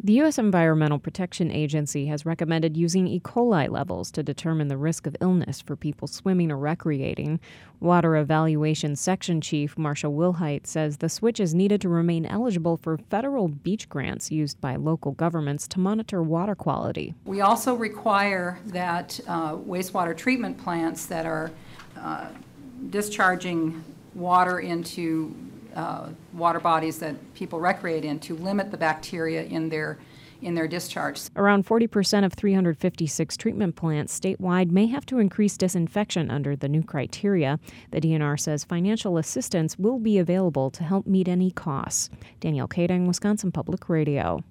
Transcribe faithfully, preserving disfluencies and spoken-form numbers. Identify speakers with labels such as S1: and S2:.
S1: The U S Environmental Protection Agency has recommended using E. coli levels to determine the risk of illness for people swimming or recreating. Water Evaluation Section Chief Marcia Wilhite says the switch is needed to remain eligible for federal beach grants used by local governments to monitor water quality.
S2: We also require that uh, wastewater treatment plants that are uh, discharging water into Uh, water bodies that people recreate in to limit the bacteria in their in their discharge.
S1: Around forty percent of three hundred fifty-six treatment plants statewide may have to increase disinfection under the new criteria. The D N R says financial assistance will be available to help meet any costs. Danielle Kading, Wisconsin Public Radio.